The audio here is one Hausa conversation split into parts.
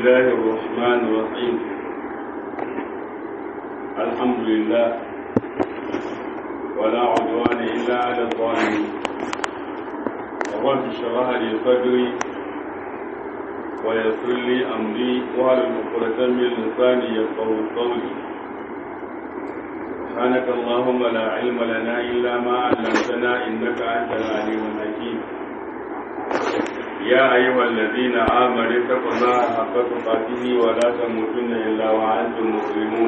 الله الرحمن الرحيم. الحمد لله ولا عدوان إلا على الظالمين. رب اشرح لي صدري ويسر لي أمري واحلل عقدة من لساني يفقهوا قولي. سبحانك اللهم لا علم لنا إلا ما علمتنا إنك أنت العليم الحكيم. يا أيها الذين آمنوا اتقوا الله حق تقاته ولا تموتن إلا وأنتم مسلمون.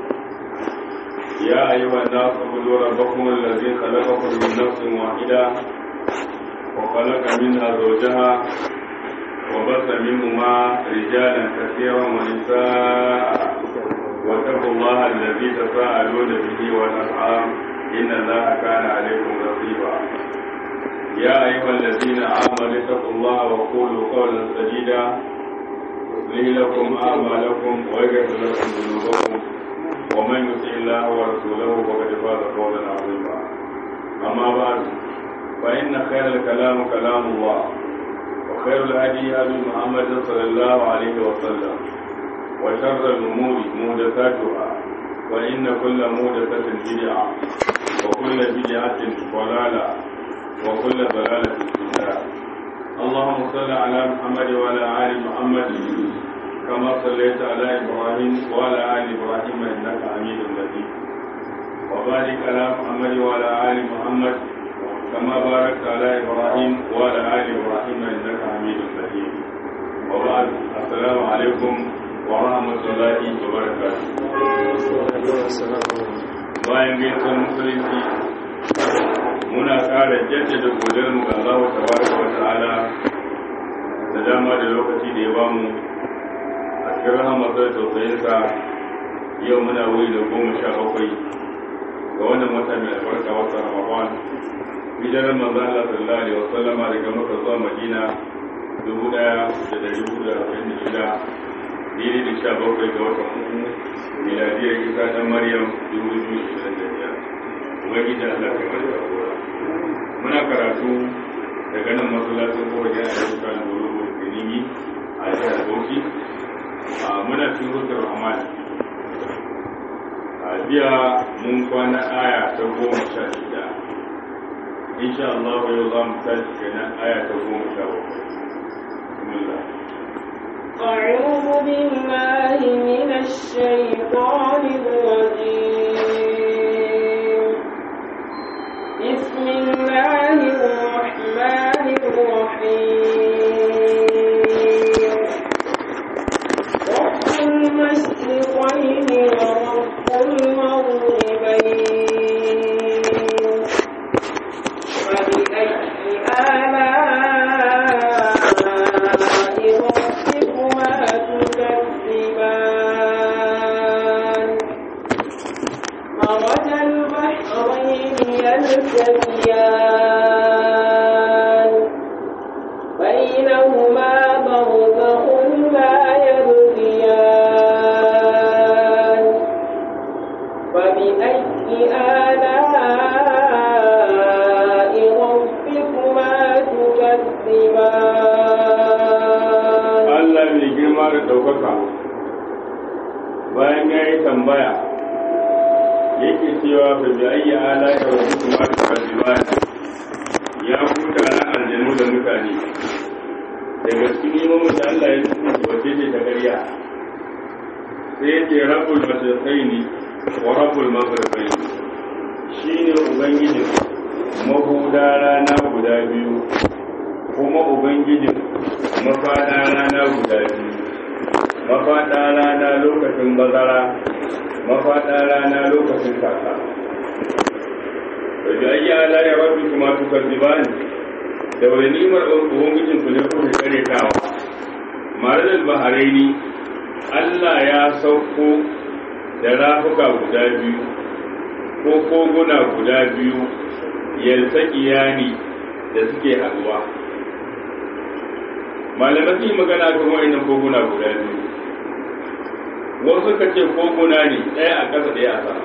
يا أيها الناس اعبدوا ربكم الذي خلقكم من نفس واحدة وخلق منها زوجها وبث منهما رجالا كثيرا ونساء واتقوا الله الذي تساءلون به والأرحام إن الله كان عليكم رقيبا. يا أيها الذين آمنوا اتقوا الله وقولوا قولا سديدا يصلح لكم أعمالكم ويغفر لكم ذنوبكم ومن يطع الله ورسوله فقد فاز فوزا عظيما. أما بعد فإن خير الكلام كلام الله وخير الهدي هدي محمد صلى الله عليه وسلم وشر الأمور محدثاتها وإن كل محدثة بدعة وكل بدعة ضلالة وكل ضلالة في النار. اللهم صل على محمد وعلى آل محمد كما صليت على إبراهيم وعلى آل إبراهيم إنك حميد مجيد. وبارك على محمد وعلى آل محمد كما باركت على إبراهيم وعلى آل إبراهيم إنك حميد مجيد. وبعد السلام عليكم ورحمة الله وبركاته. bayan gaisuwar musulunci muna ƙara jaddada godiyarmu ga Allah tabaraka wa ta'ala da dama da lokaci da ya bamu a cikin rahmatar da tausayinsa. yau muna wuri da 17 ga wannan wata mai albarka wata Ramadan. hijirar manzo Allah sallallahu alaihi wasallam daga Makka zuwa Madina 1446 daidai da 17 ga watan uku miladiyar Isa dan Maryam 2025. ubangiji Allah kai mana jagora. Muna karatu daga nan masallacin kowace a yau kan buru Kenigi a jihar Bauchi. Muna cikin Suratul Rahman. Jiya mun kwana aya ta 16. Insha Allah yau za mu tashi kenan aya ta 17. Bismillah. أعوذ بالله من الشيطان الرجيم. بسم الله الرحمن الرحيم. رب المشرقين ورب المغربين فبأي آلاء ربكما تكذبان مرج البحرين يلتقيان بينهما برزخ لا يبغيان فبأي آلاء ربكما تكذبان. Allah mai girma da ɗaukaka bayan ya yi tambaya yake cewa fa bi ayyi ala'i rabbikuma tukazziban. ya kuta na aljanu da mutane daga cikin imomin da Allah ya tsoro wace ce ta ƙarya. sai yake rabbul mashriqaini wa rabbul maghribaini, shine ubangijin mahuda rana guda biyu kuma ubangijin mafaɗa rana guda biyu. mafaɗa rana lokacin bazara, mafaɗa rana lokacin kaka. da bi ayyi ala'i rabbikuma tukazziban, da wani nimar ubangijin ku ne kuke karetawa. marajal baharaini, Allah ya sauko da rafuka guda biyu ko koguna guda biyu yaltaqiyani da suke haduwa. malamai sun yi magana kan wa'annan koguna guda biyu. wasu suka ce koguna ne, ɗaya a ƙasa ɗaya a sama.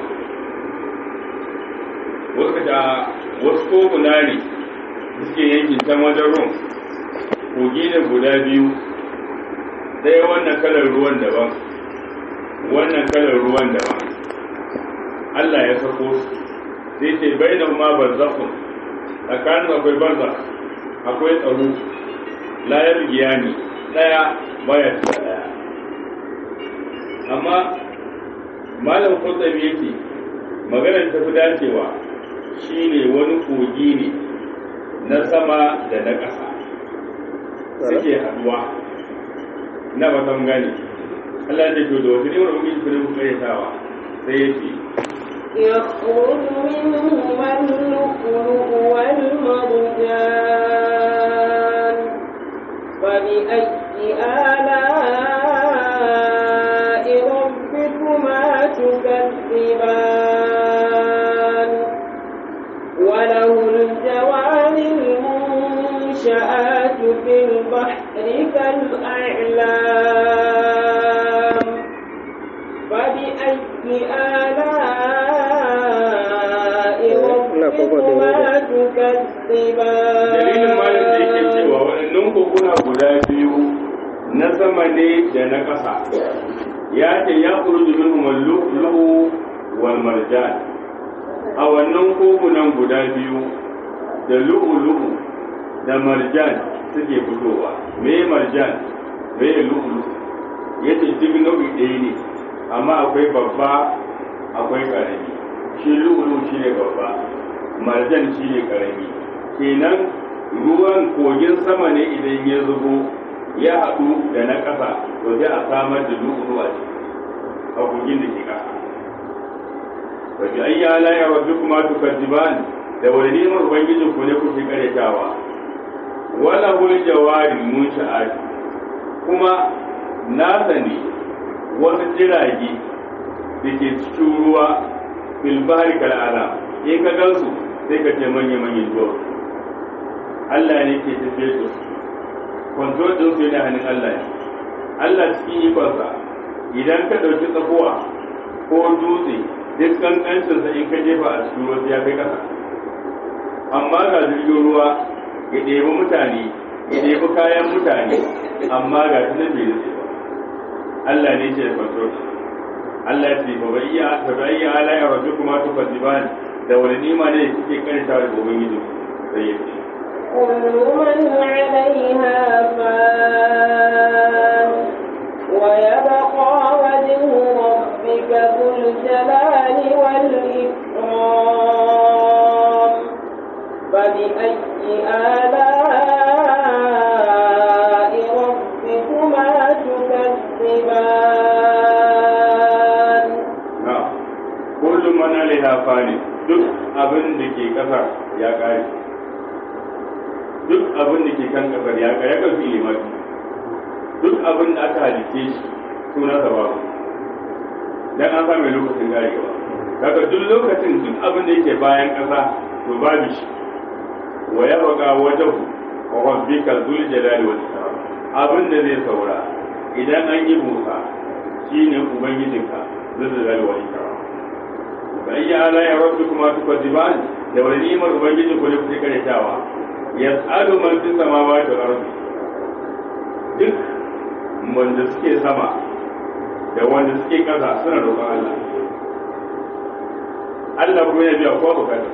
wasu suka ce wasu koguna ne suke yankin can wajen Rum. kogi ne guda biyu sai wannan kalar ruwan daban wannan kalar ruwan daban Allah ya sako su sai ce bainahu ma barzakhun tsakanin akwai barzakh akwai tsaro la yabgiyani daya baya ta daya amma malam Qurtubi yake maganar ta fi dacewa shine wani kogi ne na sama da na ƙasa suke haduwa na ba san gane Allah ya ce da wasu ne wani ubangiji ne ku kayyatawa sai ya ce يخرج منهما اللؤلؤ والمرجان فبأي آلاء ربكما تكذبان وله الجوار المنشآت في البحر كالأعلام فبأي آلاء ربكما تكذبان dalilin malin da yake cewa waɗannan kokuna guda biyu na sama ne da na ƙasa ya ce ya kuruji minhum al-lu'lu'u wal marjan a wannan kogunan guda biyu da lu'lu'u da marjan suke fitowa me marjan me lu'lu'u yace duk nau'i ɗaya ne amma akwai babba akwai ƙarami shi lu'lu'u shine babba marjan shine ƙarami kenan ruwan kogin sama ne idan ya zubo ya haɗu da na ƙasa to sai a samar da lu'lu'u a kogin da ke ƙasa wa bi ayyi ala'i rabbikuma tukadziban da wani neman ubangijin ku ne kuke karyatawa wala hul jawari munsha'at kuma na sani wasu jirage da ke cikin ruwa fil bahri kal alam in ka gansu sai ka ce manya manyan duwa Allah ne ke tafiye da su control din su yana hannun Allah ne Allah cikin ikonsa idan ka ɗauki tsakuwa ko dutse duk kankancinsa in ka jefa a cikin ruwa ya kai ƙasa amma ga jirgin ruwa ya ɗebi mutane ya ɗebi kayan mutane amma ga shi na bai nufi ba Allah ne ce da control Allah ya ce ba bai iya ala ya rabbi kuma to fadiban da wani nima ne suke karanta da ubangiji sai ya ce كل من عليها فان ويبقى وجه ربك ذو الجلال والإكرام فبأي آلاء ربكما تكذبان نعم كل من عليها فان duk abin da ke kasar ya kare duk abin da ke kan kasar ya kare kan fili mafi duk abin da aka halice shi suna sa babu dan an sami lokacin garewa daga duk lokacin duk abin da yake bayan kasa to babu shi wa ya baka wajahu wa rabbika zul jalali wal ikram abin da zai saura idan an yi busa shine ubangijinka zul jalali wal ikram bai ya ala ya rabbikuma tukadiban da wani ni'imar ubangijin ku ne kuke karetawa yas'alu man fis samawati wal ardi duk wanda suke sama da wanda suke kasa suna roƙon Allah Allah ko ya biya ko bukata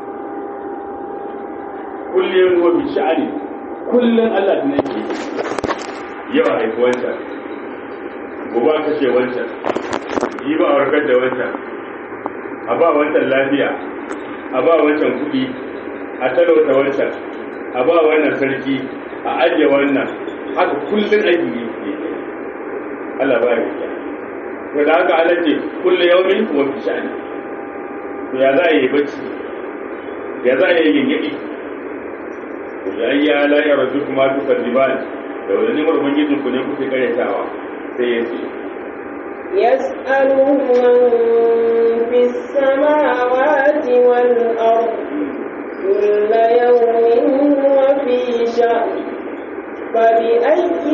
kullum wa bi sha'ani kullum Allah ne yake yau a haifi wancan gobe a kashe wancan yi ba a warkar da wancan a ba wancan lafiya a ba wancan kuɗi a talauta wancan a ba wannan sarki a ajiye wannan haka kullum aiki ne Allah ba ya to da haka Allah ce kullum yaumin wa fi sha'ani to ya za a yi bacci ya za a yi gingidi to ya yi ala ya rabu kuma tu kadiban da wani neman ubangijin ku ne kuke karyatawa sai ya ce يسأله من في السماوات والأرض كل يوم هو في شأن فبأي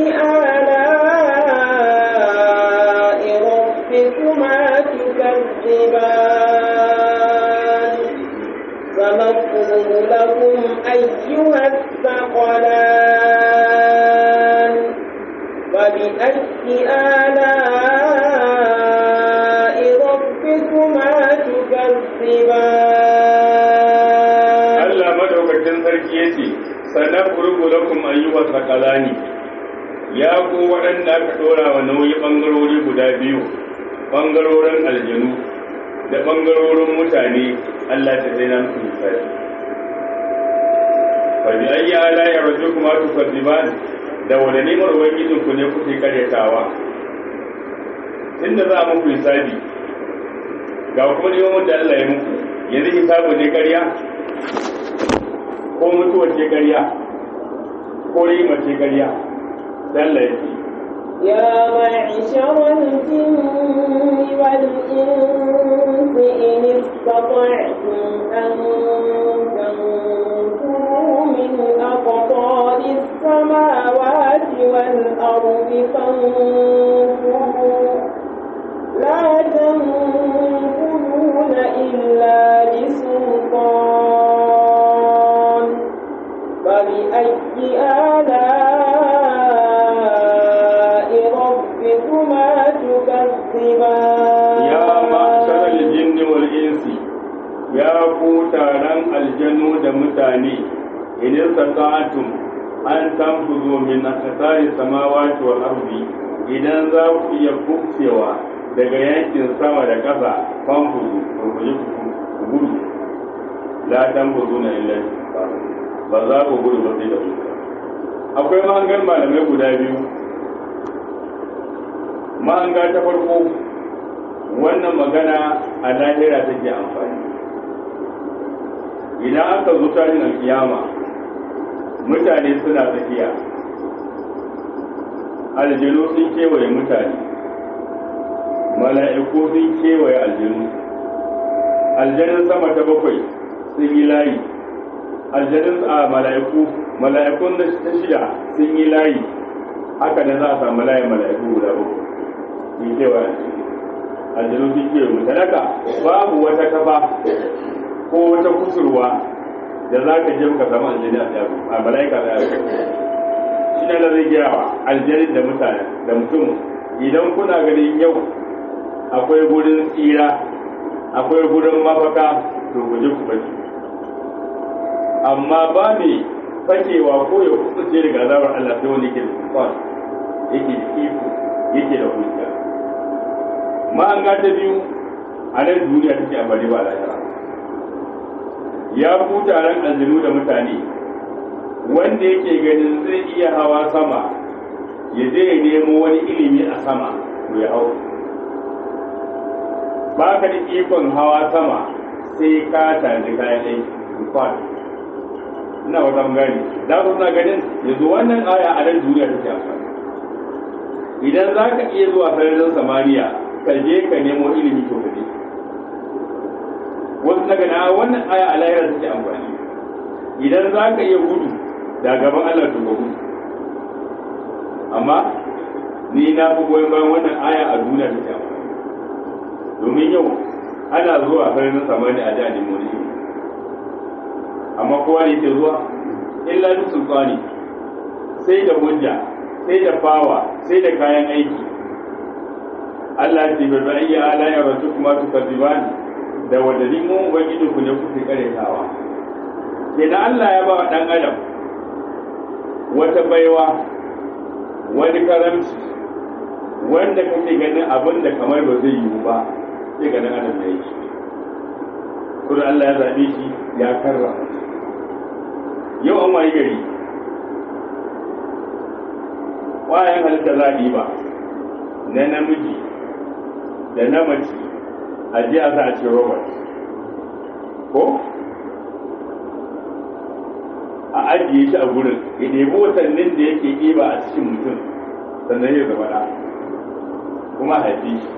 آلاء ربكما تكذبان فمقول لكم أيها الثقلان فبأي آلاء ربكما تكذبان Allah madaukakin sarki yace sanafurgu lakum ayyuha thaqalani ya ku waɗanda aka ɗora wa nauyi ɓangarori guda biyu, ɓangarorin aljanu da ɓangarorin mutane. Allah ta zai nan misali fa bi ayyi ala'i rabbikuma tukazziban, da wani nemar ubangijin ku ne kuke karyatawa. Tunda za a muku hisabi ga kuma neman da Allah ya muku, yanzu hisabu ne karya ko mutuwar ce karya ko rima ce karya. Allah ya ce يا معشر الجن والإنس إن استطعتم أن تنفذوا من أقطار السماوات والأرض فانفذوا لا تنفذون إلا بسلطان فبأي آلاء ربكما تكذبان يا معشر الجن والإنس يا فوتاران الجن دمتاني إن استطعتم أن تنفذوا من أقطار السماوات والأرض idan za ku iya kubcewa daga yankin sama da ƙasa fanfuzu ku gudu la tanfuzu na illa ba za ku gudu ba sai da su. Akwai mahangar malamai guda biyu. Mahanga ta farko, wannan magana a lahira take amfani. Idan aka zo tashin alkiyama mutane suna tsakiya, aljanu sun kewaye mutane, mala'iku sun kewaye aljanu, aljanun sama ta bakwai sun yi layi, aljanun mala'ikun ta shida sun yi layi, haka da za a samu layin mala'iku guda bakwai sun kewaye aljanu sun kewaye mutane. Babu wata kafa ko wata kusurwa da za ka je ka samu aljani a mala'ika da yaro. Shi ne da zai gaya wa aljanin da mutane da mutum, idan kuna ganin yau akwai gurin tsira, akwai gurin mafaka, to guje ku baki. Amma ba mai fakewa ko ya kusurce daga azabar Allah sai wani yake da sulfan, yake da iko, yake da hujja. Ma'anga ta biyu a nan duniya take amfani ba lahira. Ya ku taron aljanu da mutane, wanda yake ganin zai iya hawa sama ya je ya nemo wani ilimi a sama to ya hau. Ba ka da ikon hawa sama sai ka tanadi kayan aiki. Ina wata gani za ku suna ganin yanzu wannan aya a nan duniya take amfani. Idan za ka iya zuwa sararin samaniya ka je ka nemo ilimi to ka je. Wasu na gana wannan aya a lahira take amfani. Idan za ka iya gudu da gaban Allah to ka gudu. Amma ni na fi goyon bayan wannan aya a duniya take amfani. Domin yau ana zuwa sararin samaniya a jihar nemo ilimi. Amma kowa ne ke zuwa illa duk sultani, sai da hujja, sai da fawa, sai da kayan aiki. Allah ce bai ba iya ala ya rasu kuma su kaziban da wanda limun ubangiji ku ne kuke karetawa. Kenan Allah ya ba wa ɗan adam wata baiwa, wani karamci, wanda kake ganin abin da kamar ba zai yiwu ba, sai ga ɗan adam da yake. Kuma Allah ya zaɓe shi ya karrama. Yau an wayi gari ƙwayan halitta za a ɗiba na namiji da na mace a ji a za a ce robert ko a ajiye shi a gurin ya ɗebi watannin da yake ɗiba a cikin mutum sannan ya zama ɗa kuma a haifi shi.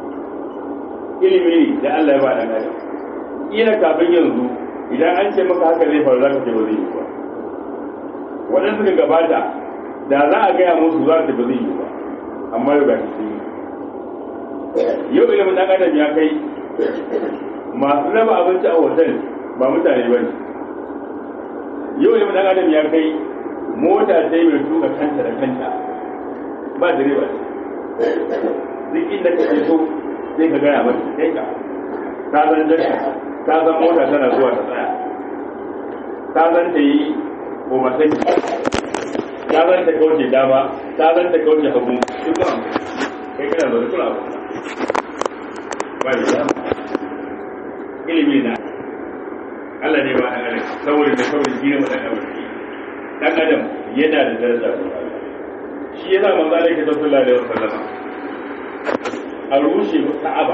Ilimi da Allah ya ba ɗan adam. Ƙila kafin yanzu idan an ce maka haka zai faru za ka ce ba zai yi ba. Waɗanda suka gabata da za a gaya musu za ta ba zai yi ba, amma yau ga shi yi. Yau ilimin ɗan adam ya kai masu raba abinci a hotel ba mutane ba ne. Yau ilimin ɗan adam ya kai mota sai mai tuka kanta da kanta ba direba duk inda ka ce so sai ka gaya mata kai ka zan jaka ta zan mota tana zuwa ta tsaya ta zan ta yi omasaki ta zan ta kauce dama ta zan ta kauce hagu duk ba kai kana zaune kula ba da ilimi na Allah ne ba ɗan adam saboda gina ma ɗan adam yana da daraja shi yana manzo Allah ke sallallahu alaihi wasallam a rushe Ka'aba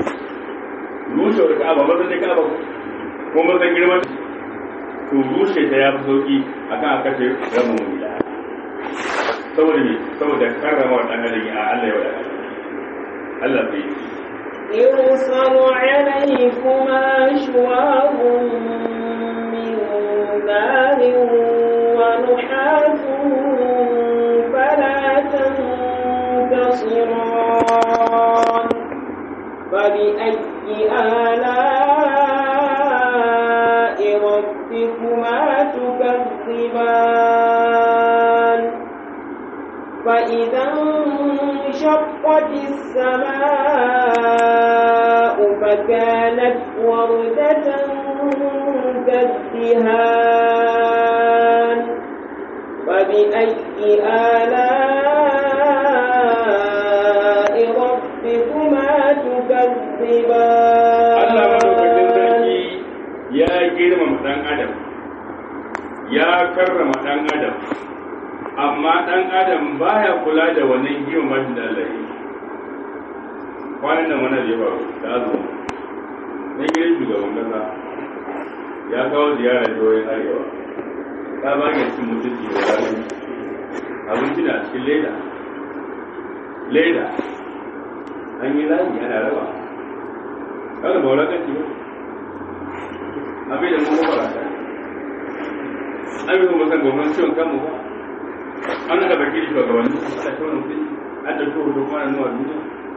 mazan da Ka'aba ko mazan girman to rushe ta ya fi sauki akan a kashe ramin wula saboda ne saboda karrama wa ɗan adam a Allah ya wadata Allah bai يرسل عليكما شواظ من نار ونحاس فلا تنتصران فبأي آلاء ربكما تكذبان فإذا انشقت السماء فكانت وردة كالدهان فبأي آلاء ربكما تكذبان الله مدوكتين سركي يا girmama ɗan adam ya karrama ɗan adam amma ɗan adam baya kula da wannan girmama da Allah ya kwanan nan wani zai faru da azu na gidan shugaban kasa ya kawo ziyara jihohin arewa ta bayan cin mutunci da ranar abinci na cikin leda an yi layi ana raba kada ba wala kanci ba abin da mun mafarata an yi kuma san gwamnan ciwon kanmu ba an haɗa baki da shugabanni ana taunin kuɗi an da tuhu da kuma nuwa duniya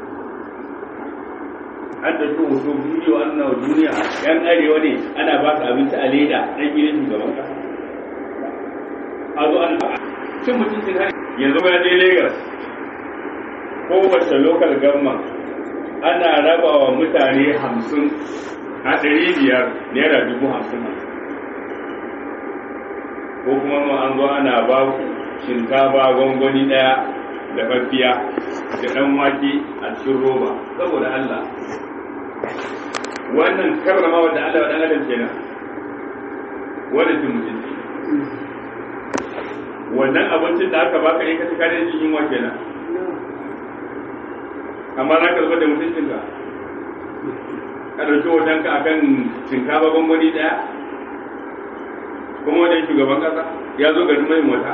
an da tuhu so bidiyo an nawa duniya yan arewa ne ana ba su abinci a leda ɗan gidan shugaban kasa a zo an cin mutuncin hari yanzu ya je Lagos kowace local government ana raba wa mutane 50 a 500 naira 50,000 ko kuma ma an zo ana ba shinkafa gwangwani daya da fafiya da dan wake a cikin roba saboda Allah wannan karrama wanda Allah wa dan adam kenan wannan mutunci wannan abincin da aka baka ne ka tuka da jin yunwa kenan amma za ka zuba da mutuncinka ka ɗauki hotonka a kan shinkafa gwangwani ɗaya kuma wajen shugaban ƙasa ya zo garin mai mota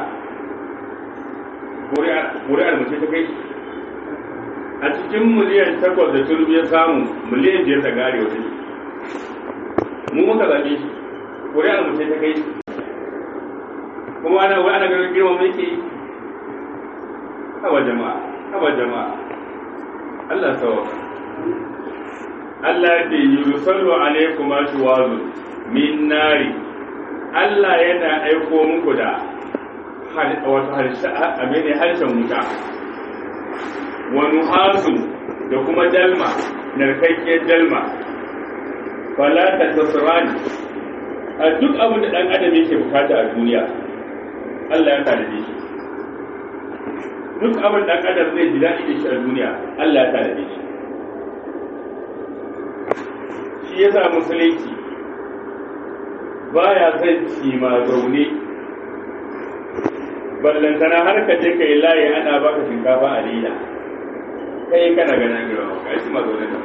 ƙuri'ar mace ta kai a cikin miliyan 8 da turbi ya samu miliyan 5 ta gare wata mu muka zaɓe shi ƙuri'ar mace ta kai kuma ana ganin girma mai ke hawa jama'a Allah sawa Allah da yusallu alaikum ashwazu min nari Allah yana aiko muku da harshen wuta wa nuhasun da kuma dalma narkakkiyar dalma fala tasrani a duk abin da dan adam yake bukata a duniya Allah ya tare shi duk abin da adam zai ji daɗi da shi a duniya Allah ya tare shi shi ya sa musulunci baya son ci ma zaune ballantana har ka je kai layi ana baka shinkafa a leda kai kana ganin girma ka ci ma zaune da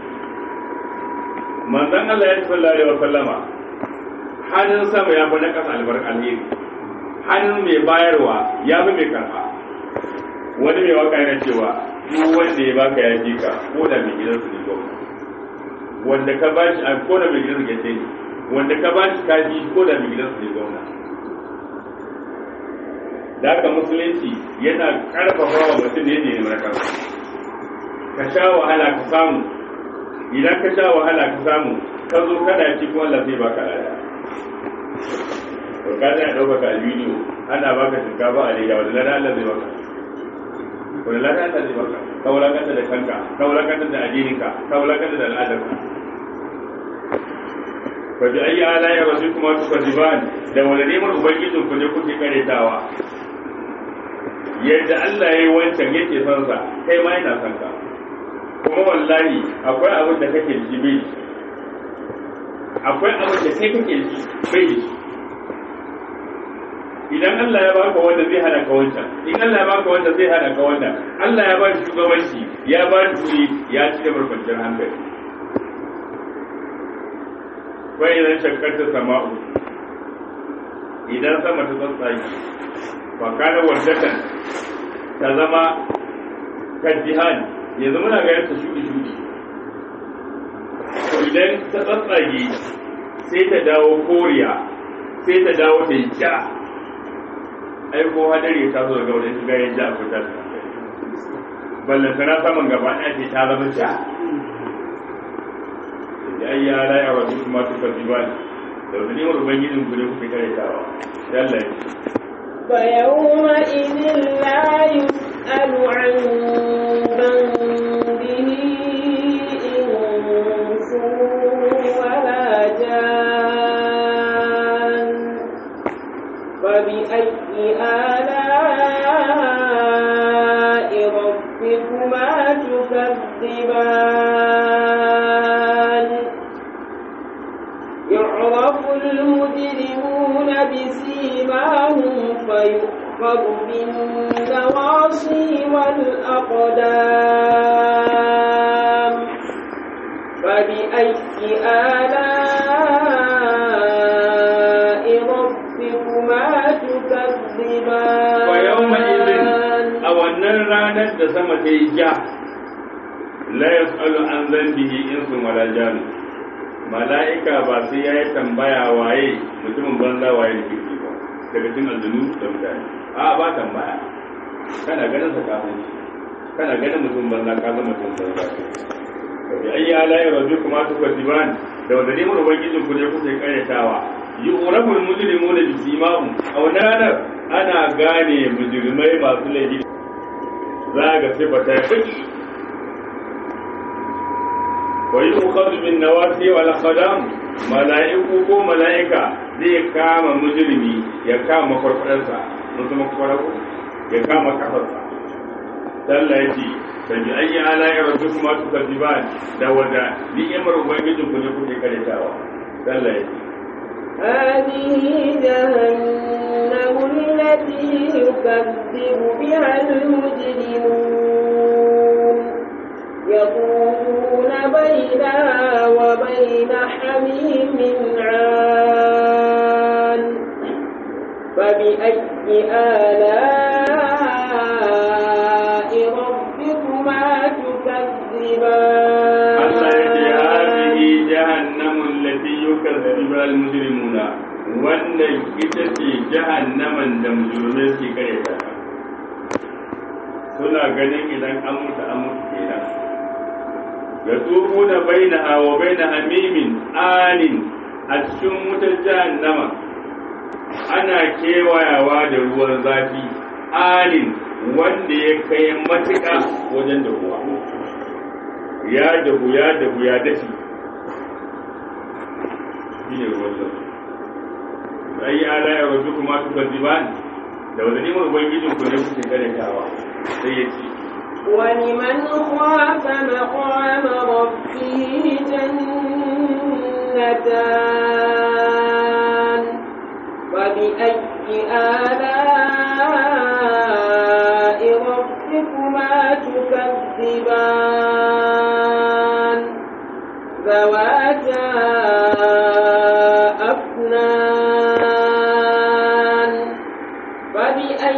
manzon Allah ya sallallahu alaihi wasallama hannun sama ya fi na ƙasa albarka alheri hannun mai bayarwa ya fi mai karfa wani mai waka yana cewa duk wanda ya baka ya fi ka ko da mai gidansu ne gwamna wanda ka ba shi ko da mai gidansu ya ce ne wanda ka ba shi kaji ko da mai gidansu ne gwamna da haka musulunci yana karfafa wa mutum ne ne na karfa ka sha wahala ka samu idan ka sha wahala ka samu ka zo kana ci kuma Allah zai baka lada to ka da dauka ka bidiyo ana baka shinkafa a leda wanda lada Allah zai baka wani lakanta zai baka ka wulakanta da kanka ka wulakanta da addininka ka wulakanta da al'adarka fa bi ayyi ala'i rabbikuma tukadiban da wani neman ubangijin ku ne kuke karetawa yadda Allah ya yi wancan yake son sa kai ma yana son ka kuma wallahi akwai abin da kake ji bai akwai abin da kai kake ji bai idan Allah ya baka wanda zai hada ka wancan in Allah ya baka wanda zai hada ka wannan Allah ya ba shi shugabanci ya ba shi kuɗi ya ci da barkwancin hankali fa idan shakkarta sama'u idan sama ta tsatsaki fa kana wardatan ta zama kaddihan yanzu muna ga yadda shudi to idan ta tsatsage sai ta dawo koriya sai ta dawo ta yi ja ai ko hadari ta zo daga wurin shiga yin ja ko ta ballan kana saman gaba ɗaya ce ta zama ja da ai ya la ya wasu kuma su fadiban da wani ne ubangijin ku ne kuke karetawa sai Allah ya ce فيومئذ لا يسأل عن ذنبه إنس ولا جان فبأي آلاء ربكما تكذبان يعرف المجرمون بسيماهم فيؤخذ بالنواصي والأقدام فبأي آلاء ربكما تكذبان ويومئذ أو النرانة تسمى تيجا لا يسأل عن ذنبه إنس ولا جان mala'ika ba sai ya yi tambaya waye mutumin banza waye da kirki ba daga cikin aljanu da mutane a ba tambaya kana ganin sa kafin shi kana ganin mutum banza ka zama mutum banza ka bi ayyi ala'i rabbikuma tukadiban da wanda neman ubangijin ku ne kuke karyatawa yu'raful mujrimuna bi simahum aw nadar ana gane mujrimai masu laifi za ga sifata fiki ويؤخذ بالنواسي والأقدام ملائكة ko mala'ika zai kama mujrimi ya kama farfadarsa mun kuma farko ya kama kafarsa Allah ya ce sai ayi ala'i rabbikuma tukadiban da wada ni'imar ubangijin ku ne kuke karetawa Allah ya ce هذه جهنم التي يكذب بها المجرمون يطوفون بينها وبين حميم عان فبأي آلاء ربكما تكذبان هذه جهنم التي يكذب بها المجرمون wannan ita ce jahannaman da mujrimai ke kareta suna ganin idan an mutu kenan ya tufu da bainaha wa baina hamimin anin a cikin wutar jahannama ana kewayawa da ruwan zafi anin wanda ya kai matuƙa wajen dahuwa ya dashi shi ne ruwan zafi sai ya ala ya wajen kuma su gaziban da wanda neman ubangijin ku ne kuke karantawa sai ya ce ولمن خاف مقام ربه جنتان فبأي آلاء ربكما تكذبان ذواتا أفنان فبأي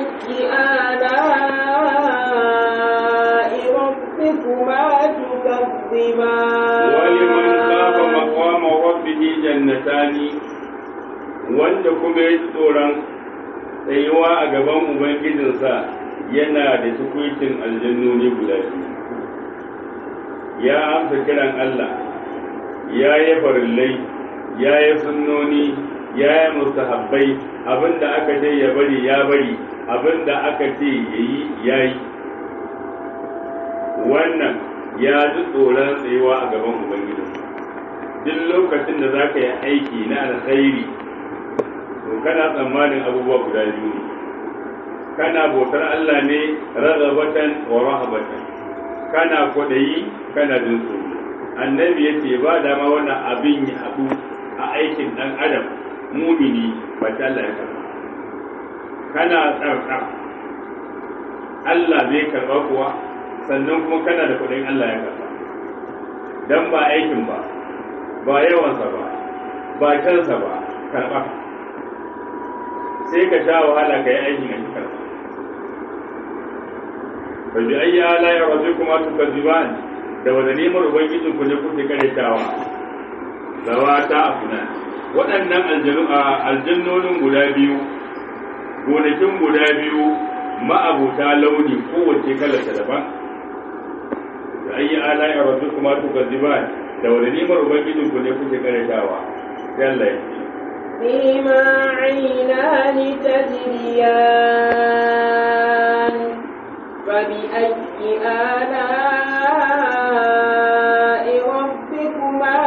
آلاء ربكما تكذبان ولمن خاف مقام ربه جنتان wanda kuma ya ji tsoron tsayuwa a gaban ubangijinsa yana da tukwicin aljannoni guda biyu ya amsa kiran Allah ya yi farillai ya yi sunnoni ya yi mustahabbai abinda aka ce ya bari ya bari abinda aka ce ya yi wannan ya ji tsoron tsayuwa a gaban ubangiji. Duk lokacin da za ka yi aiki na alkhairi to kana tsammanin abubuwa guda biyu ne. Kana bautar Allah ne ragabatan wa rahabatan, kana kwaɗayi kana jin tsoro. Annabi ya ce ba dama wannan abin ya haɗu a aikin ɗan adam mumini ba ta Allah ya karɓa. Kana tsartsar Allah zai karɓa kuwa, sannan kuma kana da kuɗin Allah ya karɓa. Dan ba aikin ba, ba yawansa ba, ba kansa ba, karɓa. Sai ka sha wahala ka yi aikin a karɓa. Fa bi ayyi ala ya rabbikuma tukazziban, da wanda neman ubangijin ku ne kuke karetawa. Zawata afnan, waɗannan aljannonin guda biyu, gonakin guda biyu ma'abuta launi kowace kalarsa daban. Da ayyi ala ya rabbikuma tukazziban, da wanda neman ubangijin ku ne kuke karetawa. Sai Allah ya ce فيما عينان تجريان فبأي آلاء ربكما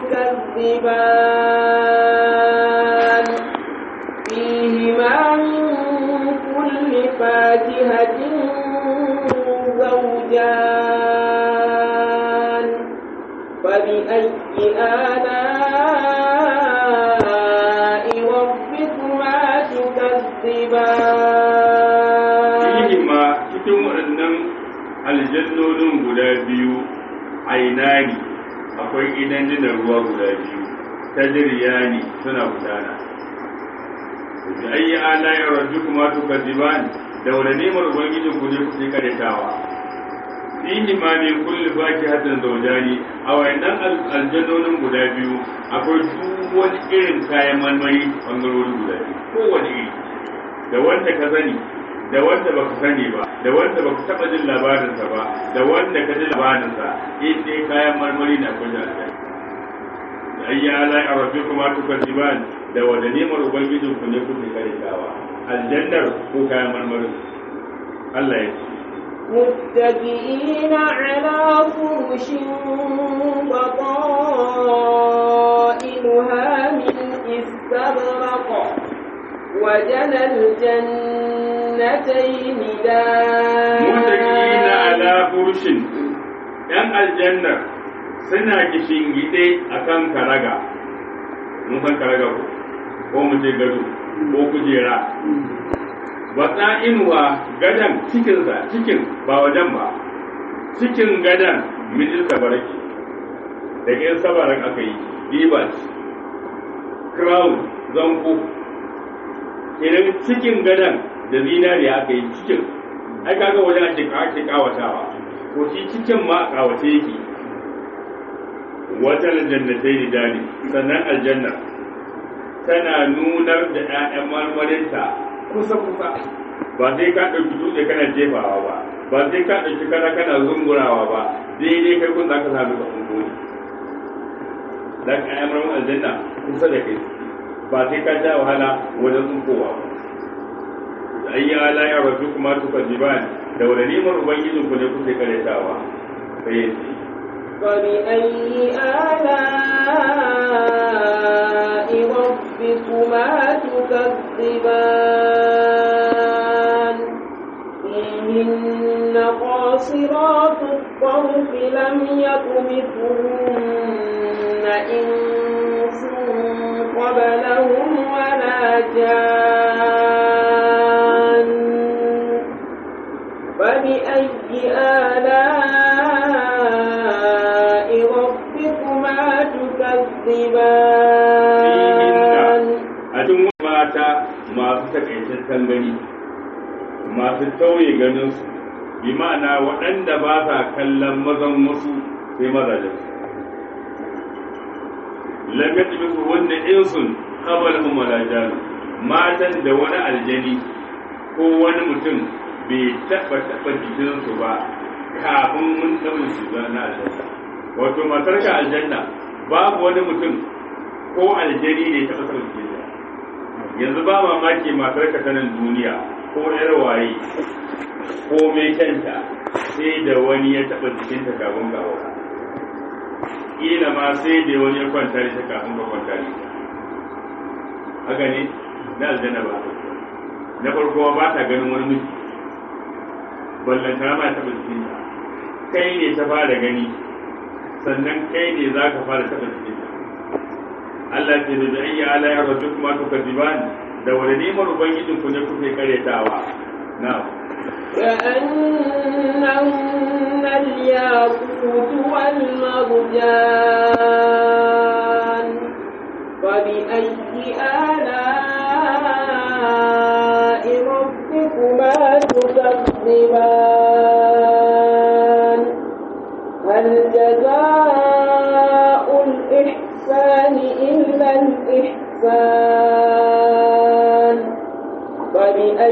تكذبان فيهما من كل فاكهة زوجان فبأي آلاء ربكما تكذبان فيهما cikin waɗannan aljannonin guda biyu ainani akwai idandunan ruwa guda biyu tajriyani suna gudana. Da ayi ala ya rabbikuma tukazziban, da wala nemar ubangijin ku ne kuke karetawa. Fihi ma min kulli fakihatin zawjani, a wayannan aljannonin guda biyu akwai duk wani irin kayan marmari bangarori guda biyu, kowane iri, da wanda ka sani da wanda baka sani ba, da wanda baka taba jin labarinsa ba, da wanda ka ji labarinsa, in dai kayan marmari na kusa aljanna. Da ayyi ala ya rabbikuma tukazziban, da wanda nemar ubangijin ku ne kuke karetawa, aljannar ko kayan marmarin. Allah ya ce متكئين على فرش بطائنها من استبرق وجنى الجنتين دان متكئين على فرش ‘yan aljanna suna gishingide a kan karaga, mun san karaga ko mu ce gado ko kujera. Wata inuwa gadan cikin ba wajen ba, cikin gadan mijin sabaraki, da ƙin sabaran aka yi, dibas, crown, zanko, idan cikin gadan da zinariya aka yi cikin, ai kaga wajen ake kawatawa, ko shi cikin ma kawace yake. Wata aljannatai da dani, sannan aljanna tana nunar da ‘ya'yan marmarinta kusa-kusa, ba sai ka ɗauki dutse kana jefawa ba, ba sai ka ɗauki kana zungurawa ba, daidai kai kun za ka sami ka ungoni. Za ka ‘ya'yan marmarin aljanna kusa da kai, ba sai ka ja wahala wajen tsunkowa ba. Da ayyi ala ya rabbi kuma tukazziban, da wani neman ubangijin ku ne kuke karetawa. Sai ya ce فبأي آلاء ربكما تكذبان فيهن قاصرات الطرف لم يطمثهن إنس قبلهم ولا جان فبأي آلاء ربكما تكذبان أتم ماتا ما تكيشن تنغني ما تتوي ganinsu, bi ma'ana waɗanda ba sa kallon mazan wasu sai mazajensu. Lam yatbisu wanda insun qablahum wala jan, matan da wani aljani ko wani mutum bai taɓa jikinsu ba kafin mun ɗauki su na aljanna. Wato matarka aljanna babu wani mutum ko aljani ne taɓa taɓa jikinsa. Yanzu ba mamaki matarka ta nan duniya ko ƴar waye ko mai kyanta sai da wani ya taɓa jikinta kafin ka aura ƙila ma sai da wani ya kwanta da ta kafin ka kwanta da ita haka ne na aljanna ba na farko ba ta ganin wani miji ballanta ma taɓa jikinta kai ne ta fara gani sannan kai ne za ka fara taɓa jikinta Allah ce da bi'ayya ala ya rajul kuma tukadiban da wani neman ubangijin ku ne kuke karetawa na'am كأنهن الياقوت والمرجان فبأي آلاء ربكما تكذبان هل جزاء الإحسان إلا الإحسان فبأي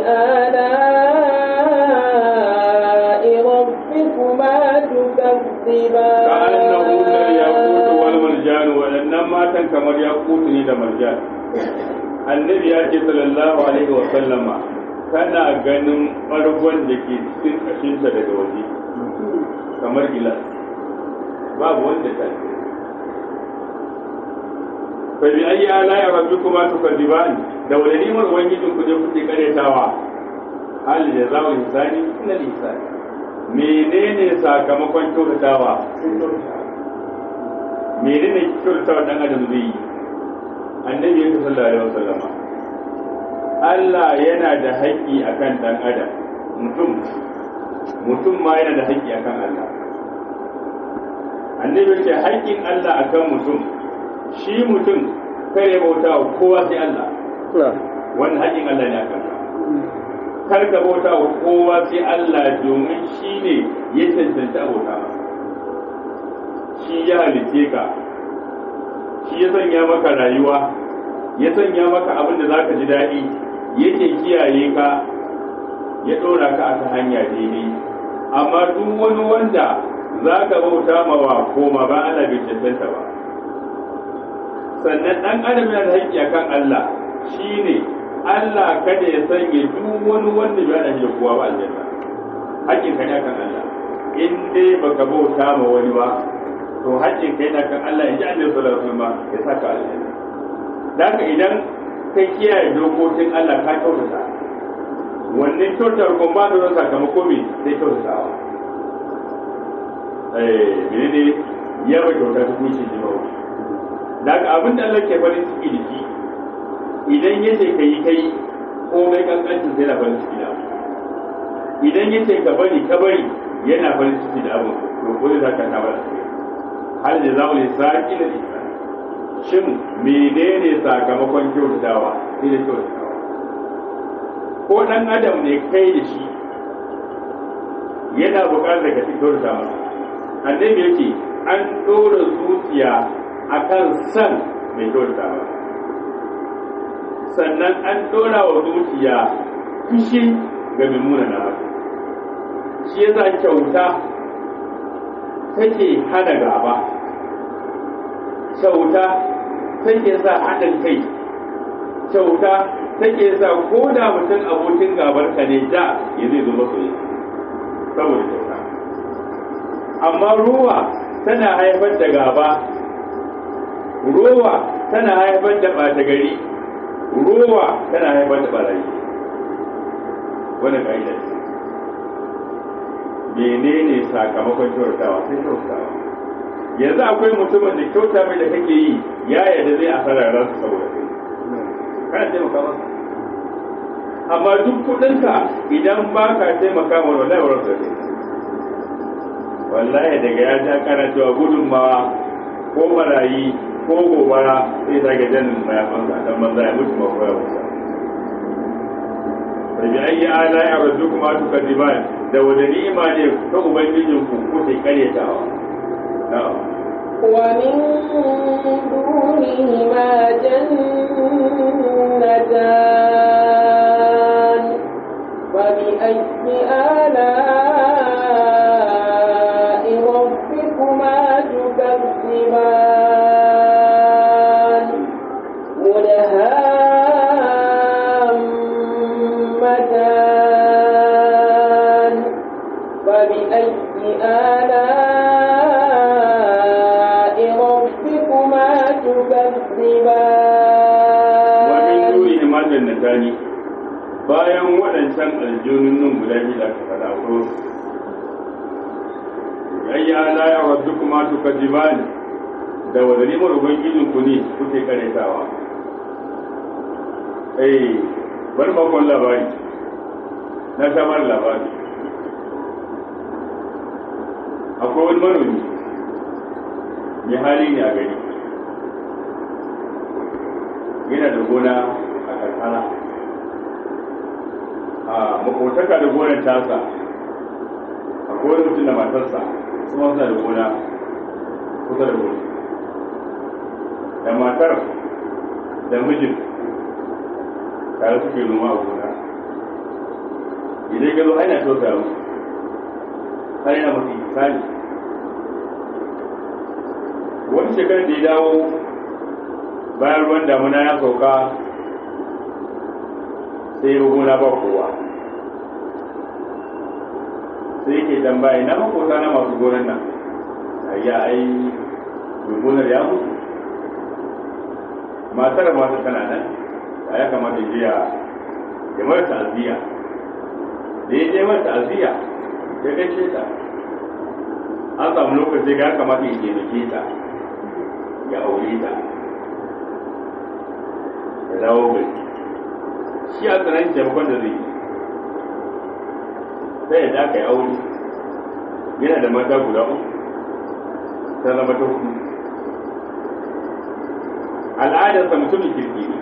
آلاء ربكما تكذبان كأنهن الياقوت والمرجان ولنما كمر ياقوت da marjan annabi ya ce sallallahu alaihi wa sallama kana ganin bargon da ke cikin kashinta daga waje kamar gilas babu wanda ta ce fa bi ayi ala ya rabbikuma tukadiban da wani nimar ubangijin ku je kuke karetawa hal da zamu insani ina insani menene sakamakon kyautatawa menene kyautatawa dan adam zai yi annabi sallallahu alaihi wasallam Allah yana da haƙƙi akan dan adam mutum ma yana da haƙƙi akan Allah annabi ce haƙƙin Allah akan mutum shi mutum kare bauta wa kowa sai Allah wannan haƙƙin Allah ne akan ka kar ka bauta wa kowa sai Allah domin shi ne ya cancanta bauta masa shi ya halitte ka shi ya sanya maka rayuwa ya sanya maka abin da zaka ji daɗi yake kiyaye ka ya ɗora ka a ta hanya daidai amma duk wani wanda zaka bauta mawa koma ba Allah bai cancanta ba sannan ɗan adam yana da haƙƙi akan Allah shine Allah kada ya sanya duk wani wanda bai da kowa ba aljanna haƙƙin ka ne akan Allah in dai baka bauta ma wani ba to haƙƙin kai na kan Allah ya ji annabi sallallahu alaihi wasallam ya saka aljanna daga idan kai kiyaye dokokin Allah ka kyautata wannan kyautar kun ba da sakamako me sai kyautatawa menene ya ba kyauta ta kunshi ji ba daga abin da Allah ke farin ciki da shi idan yace kai komai kankancin sai na farin ciki da idan yace ka bari yana farin ciki da abu to ko da ka ta bada hal da zamu ne saki da isa shin menene sakamakon kyautatawa sai da kyautatawa ko dan adam ne kai da shi yana buƙatar ka kyautata masa annabi yake an dora zuciya akan san mai kyautata masa sannan an dora wa zuciya fushi ga mai munana masa shi yasa kyauta take hana gaba kyauta take sa haɗin kai kyauta take sa ko da mutum abokin gabar ka ne da ya zai zo masoyi saboda kyauta amma ruwa tana haifar da gaba ruwa tana haifar da ɓata gari ruwa tana haifar da ɓarayi wannan ka'ida ce menene sakamakon kyautawa sai kyautawa yanzu akwai mutumin da kyauta mai da kake yi ya yarda zai asarar ransa saboda kai kana taimaka masa amma duk kudinka idan ba ka taimaka ma wallahi wa rasul wallahi daga ya ja kana cewa gudunmawa ko marayi ko gobara sai daga jannin mayafansa dan manza ya mutu ma ko ya mutu bi ayi ala ya rabbukuma tukadiban da wani ni'ima ne ta ubangijin ku kuke karyatawa na'am wa min dunihima jannatan wa bi ayyi ala'i rabbikuma tukazziban فبأي آلاء ربكما تكذبان ومن دونهما جنتان bayan waɗancan aljunin nan guda biyu da aka faɗa ko ayya ala ya rabbukuma tukadiban da wadalimar ubangijin ku ne kuke karetawa bari bakon labari na samar labari akwai wani manomi mai hali ne a gari yana da gona a karkara a makotaka da gonar tasa akwai wani mutum da matarsa kuma suna da gona kusa da gona da matar da mijin tare suke noma a gona idan gazo ana tausaya musu har yana masu isani wani shekarar da ya dawo bayan ruwan damuna ya sauka sai ya gona ba kowa sai yake tambaya na makota na masu gonan nan ayya ai gonar ya mutu matar mata tana nan a ya kamata je ya mara ta'aziyya da ya je mara ta'aziyya ya gaishe ta an samu lokaci ga ya kamata ya taimake ta ya aure ta ya dawo gari shi a tsananin taimakon da zai yi sai ya daka ya aure yana da mata guda uku ta zama ta hudu al'adarsa mutumin kirki ne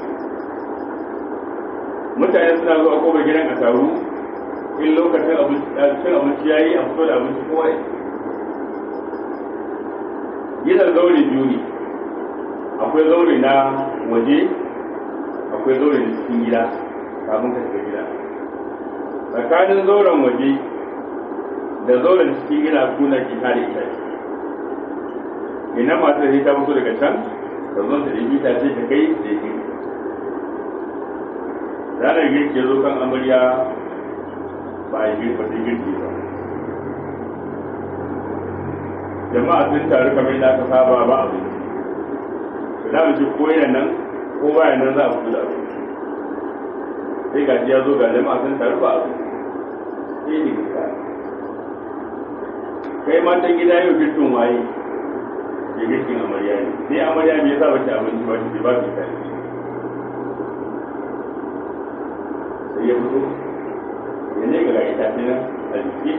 mutane suna zuwa kofar gidan a taru in lokacin abinci ya yi a fito da abinci kowa ya gidan zaure biyu ne akwai zaure na waje akwai zaure na cikin gida kafin ka shiga gida tsakanin zauren waje da zauren cikin gida suna ke kare itace ina masu da ta fito daga can da zuwan da itace ta kai da yake ranar girki zo kan amarya ba a yi girki ba jama'a sun taru kamar yadda aka saba ba abu da mu ji ko yana nan ko baya nan za a fito da abu sai ga ya zo ga jama'a sun taru ba abu sai ne ka kai matan gida yau girkin waye ya girkin amarya ne sai amarya me yasa bace abinci ba shi ba ki kai sai ya fito ya ne ga ita ce nan a jiki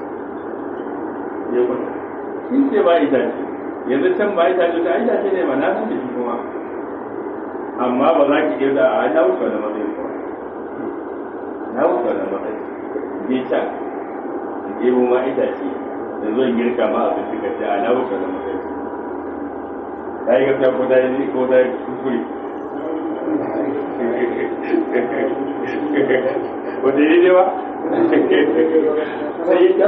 ya kwanta in ce ba ita ce yanzu can ba ita ce ta ita ce ne ma na san da shi kuma amma ba za ki iya da a na wuce da matsayin kuma na wuce da matsayin ne can in ɗebo ma ita ce da zo in girka ma abin suka ce a na wuce da matsayin ta yi gaskiya ko ta yi ko ta yi kuskure wata yi ne ba sai ya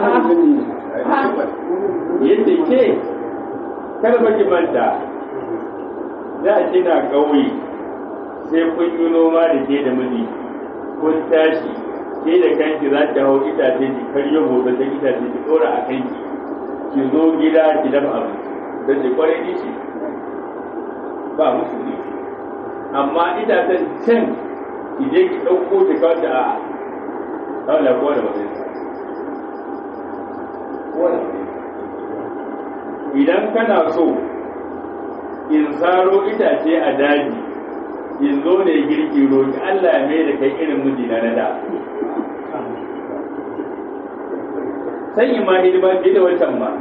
yadda ke kada baki manta za a kina ƙauye sai kun yi noma da ke da miji kun tashi ke da kanki za ta hau itace ki karyo gobe ta itace ki ɗora a kanki ki zo gida ki dafa abu da ce kwarai ni ce ba musu ne amma itacen can ki je ki ɗauko ki kawo da a kawai da kowa da matsayin idan kana so in saro itace a daji in zo ne girki roki Allah ya mai da kai irin mijina na da sai in ma hidima ke da wancan ma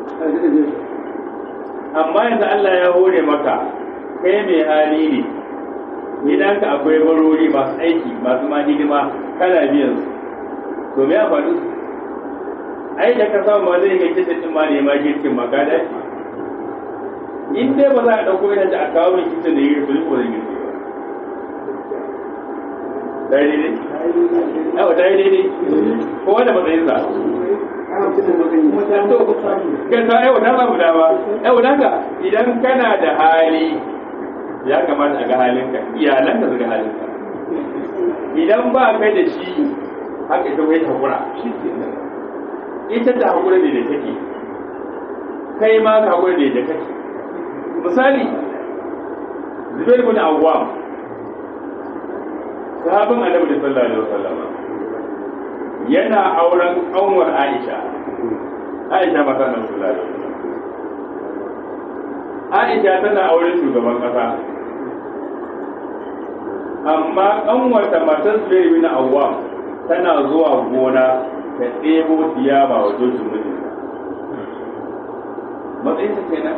amma yanzu Allah ya hore maka kai mai hali ne idan ka akwai barori masu aiki masu ma hidima kana biyan su to me amfani su ai da ka samu ma zai ga kitchen ma ne ma girkin ma ka dace in dai ba za a dauko ita a kawo min kitchen da yake ko zai girki ba dai dai ai dai dai ko wanda ba zai sa ga ta ai wata babu dama ai wata idan kana da hali ya kamata a ga halinka iyalanka su ga halinka idan ba kai da shi haka ita wai takura ita ta haƙura da take kai ma ka haƙura da kake. Misali Zubair bin Awwam sahabin Annabi sallallahu alaihi wasallam yana auren ƙanwar Aisha ba ta nan sallallahu alaihi wasallam. Aisha tana auren shugaban kasa amma ƙanwarta matar Zubair bin Awwam tana zuwa gona ta ɗebo ciyawa wa dojin mijinta. Matsayin ta kenan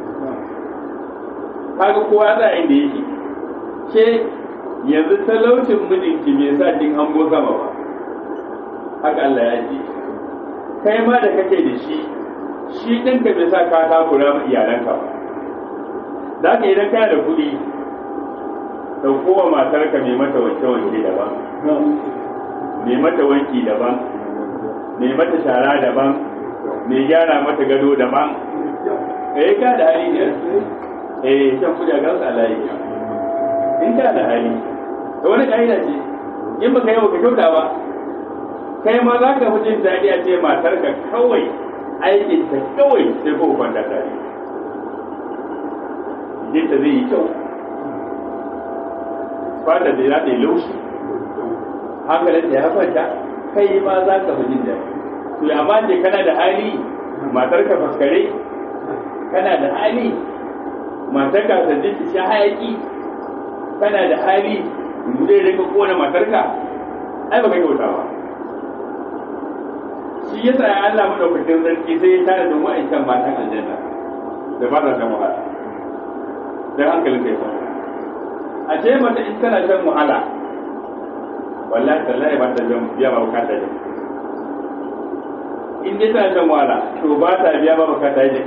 kaga kowa za a inda yake ke yanzu talaucin mijinki bai sa kin hango sama ba, haka Allah ya ji kai ma da kake da shi ɗinka bai sa ka takura ma iyalanka ba. Da haka idan kana da kuɗi ɗaukowa matarka mai mata wanke-wanke daban, mai mata wanki daban, mai mata shara daban, mai gyara mata gado daban. Ka da hali ne shan kuɗi a gansa alayi in ka da hali da wani ƙa'ida ce in baka yi wa ka kyauta ba kai ma za ka fi jin daɗi a ce matarka kawai aikinta kawai sai ko kwanta tare jinta zai yi kyau fata da za ta yi laushi hankalinta ya kwanta kai ma za ka fi jin daɗi to amma ce kana da hali matarka faskare kana da hali matarka ta ji ta sha hayaki kana da hali zai rika kona matarka ai baka kyauta ba. Shi yasa ya Allah madaukakin sarki sai ya tare da wa'ancan matan aljanna da ba za ta wahala dan hankalin kai kwanta. A ce mata in tana shan wahala wallahi tallahi ba ta biya ba bukata da in dai tana shan wahala to ba ta biya ba bukata da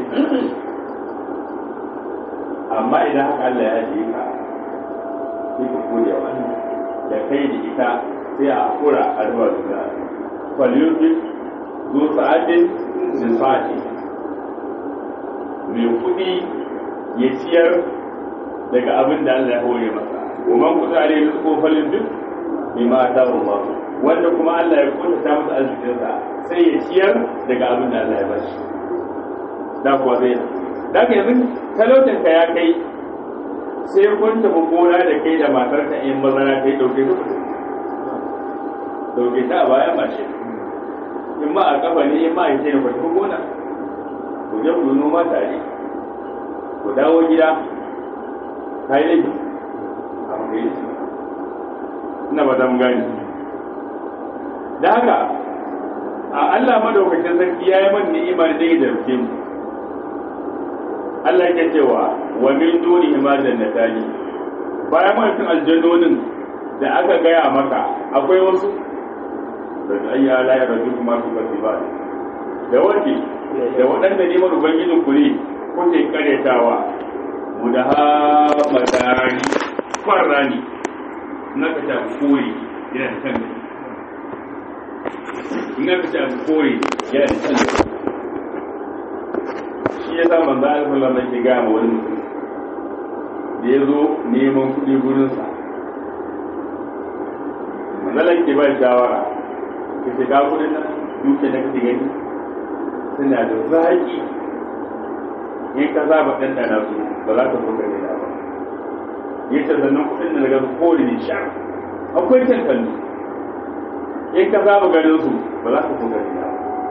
amma idan haka Allah ya ji ka sai ka gode wa da kai da ita sai a hakura a ruwa da falyubi zo sa'adin da sa'adi mai kuɗi ya ciyar daga abin da Allah ya hore masa kuma kusa a rai ko falyubi mai mata ba wanda kuma Allah ya kuntata masa arzikinsa sai ya ciyar daga abin da Allah ya bashi da kuwa zai da ka yanzu talautinka ya kai sai kun tafi gona da kai da matarka in bazara kai dauke ta a bayan mace in ma a kafa ne in ma a ce ne ku gona ku je ku noma tare ku dawo gida ka yi laifi a kai ina ba zan gani da haka a Allah madaukakin sarki ya yi man ni'ima da ya jarfe mu. Allah ya cewa wa min duni ma jannatani bayan wannan aljannonin da aka gaya maka akwai wasu da ayya la ya raju kuma su kasiba da wani da waɗanda ne mu ubangijin ku ne kuke karetawa mudahamadani farani na ka ta koyi yana kan in ka ta koyi yana kan shi ya sa manzo Allah mai ke gaya ma wani mutum da ya zo neman kuɗi gurinsa manzalan ke bai shawara ka shiga kudin nan duke da kake gani suna da zaƙi in ka saba ɗanɗana su ba za ka so ka daina ba yadda sannan kudin da daga kore ne sha akwai kyan kallo in ka saba ganin su ba za ka so ka daina ba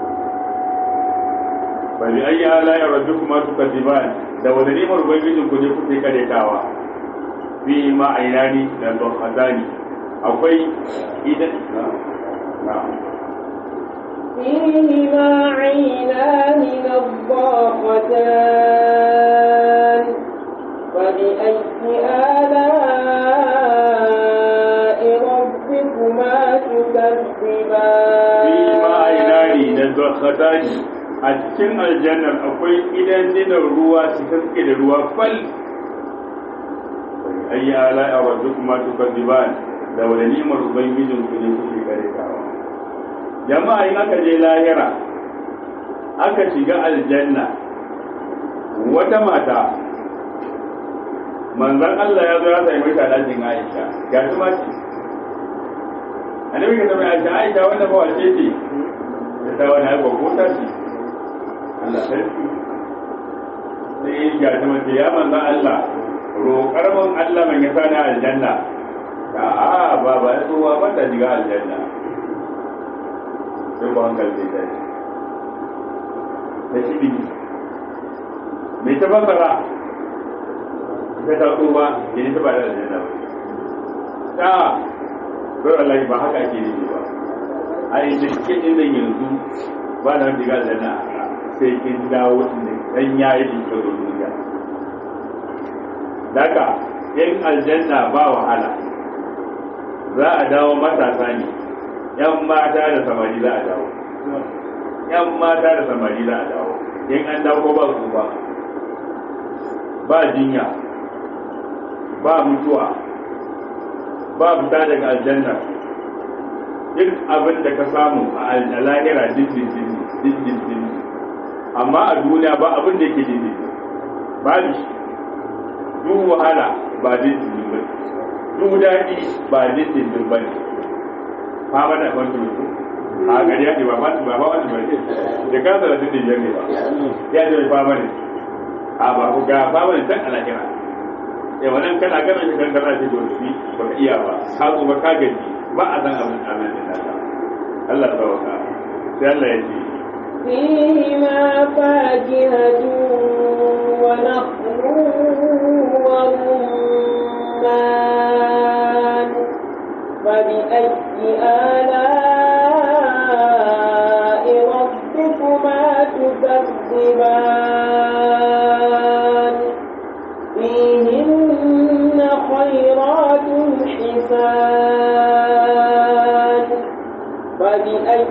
fa bi ayyi ala ya rabbikuma tukadiban da wani nimar ubangijin ku ne kuke karetawa fi ma ainani da dohadani akwai idan فيهما عينان نضاختان فبأي آلاء ربكما تكذبان فيهما عينان نضاختان a cikin aljannar akwai idan dinar ruwa su kaske da ruwa fal ayi ala a wajen kuma tukadiban da wani nimar ubangijin ku ne kuke karetawa jama'a in aka je lahira aka shiga aljanna wata mata manzan Allah ya zo ya sai mai ɗakin Aisha ga su ma ce annabi ka tambaye Aisha wanda ba wace ce ta wani haifa ko ta ce Allah sarki sai ya ta mace ya manzan Allah roƙar mun Allah man ya sani aljanna a ba ya tsohuwa ba ta shiga aljanna sai ba hankali sai ta ce ta shi biki mai ta fasara ita ta tsohuwa ya ta ba da aljanna ba ta kawai Allah ba haka ake nufi ba a yi da cikin inda yanzu ba na shiga aljanna sai kin dawo inda dan yayi da ke duniya daga yin aljanna ba wahala za a dawo matasa ne yan mata da samari za a dawo yan mata da samari za a dawo in an dawo ba su ba jinya ba mutuwa ba fita daga aljanna duk abin da ka samu a lahira dindindin amma a duniya ba abin da yake dindindin ba da shi duk wahala ba dindindin ba duk daɗi ba dindindin ba ne fama da wani mutu a gari yake ba wani ba ne da kansa da dindindin ne ba ya ce mai fama ne a ba ku ga fama ne can a lahira wannan kana ganin shi kankana ce to shi ba ka iya ba ka zo ba ka gaji ba a san abin da nasa Allah ta baka sai Allah ya ce فيهما فاكهة ونخل ورمان فبأي آلاء ربكما تكذبان فيهن خيرات حسان فبأي